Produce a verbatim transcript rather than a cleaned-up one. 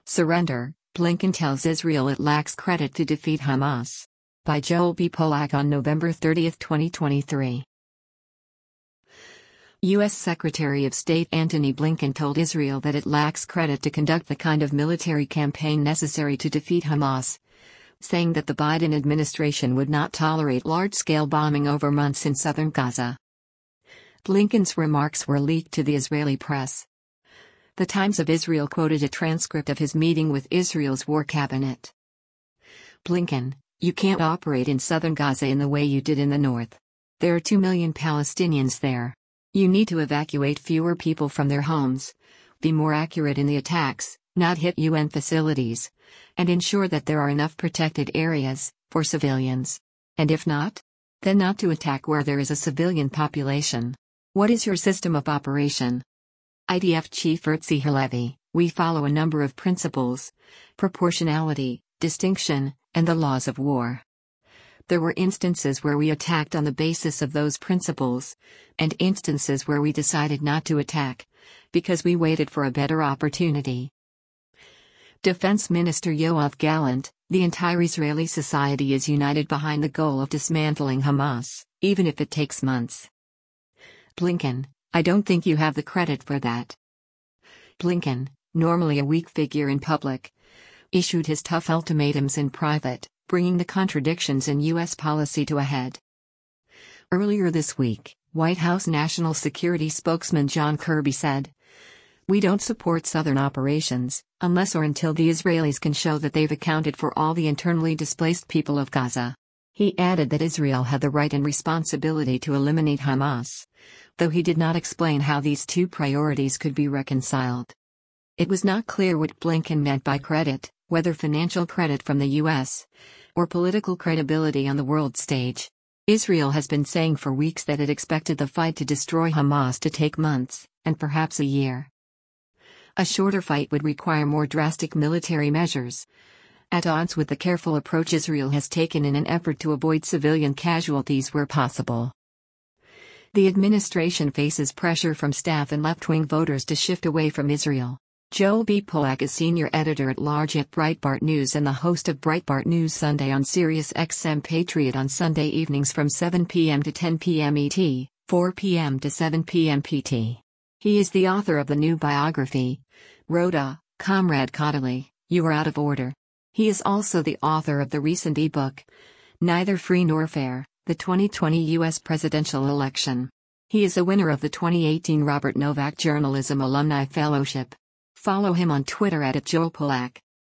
Surrender, Blinken tells Israel it lacks credit to defeat Hamas. By Joel B. Polak on November thirtieth, twenty twenty-three. U S Secretary of State Antony Blinken told Israel that it lacks credit to conduct the kind of military campaign necessary to defeat Hamas, saying that the Biden administration would not tolerate large-scale bombing over months in southern Gaza. Blinken's remarks were leaked to the Israeli press. The Times of Israel quoted a transcript of his meeting with Israel's war cabinet. Blinken, you can't operate in southern Gaza in the way you did in the north. There are two million Palestinians there. You need to evacuate fewer people from their homes, be more accurate in the attacks, not hit U N facilities, and ensure that there are enough protected areas for civilians. And if not, then not to attack where there is a civilian population. What is your system of operation? I D F Chief Herzi Halevi, we follow a number of principles: proportionality, distinction, and the laws of war. There were instances where we attacked on the basis of those principles, and instances where we decided not to attack, because we waited for a better opportunity. Defense Minister Yoav Gallant, the entire Israeli society is united behind the goal of dismantling Hamas, even if it takes months. Blinken, I don't think you have the credit for that. Blinken, normally a weak figure in public, issued his tough ultimatums in private, bringing the contradictions in U S policy to a head. Earlier this week, White House National Security spokesman John Kirby said, "We don't support southern operations, unless or until the Israelis can show that they've accounted for all the internally displaced people of Gaza." He added that Israel had the right and responsibility to eliminate Hamas, though he did not explain how these two priorities could be reconciled. It was not clear what Blinken meant by credit, whether financial credit from the U S, or political credibility on the world stage. Israel has been saying for weeks that it expected the fight to destroy Hamas to take months, and perhaps a year. A shorter fight would require more drastic military measures, at odds with the careful approach Israel has taken in an effort to avoid civilian casualties where possible. The administration faces pressure from staff and left-wing voters to shift away from Israel. Joel B. Polak is senior editor-at-large at Breitbart News and the host of Breitbart News Sunday on Sirius X M Patriot on Sunday evenings from seven p m to ten p m E T, four p m to seven p m P T. He is the author of the new biography, Rhoda, Comrade Kodaly, You Are Out of Order. He is also the author of the recent ebook, Neither Free Nor Fair, the twenty twenty U S Presidential Election. He is a winner of the twenty eighteen Robert Novak Journalism Alumni Fellowship. Follow him on Twitter at Joel Polak.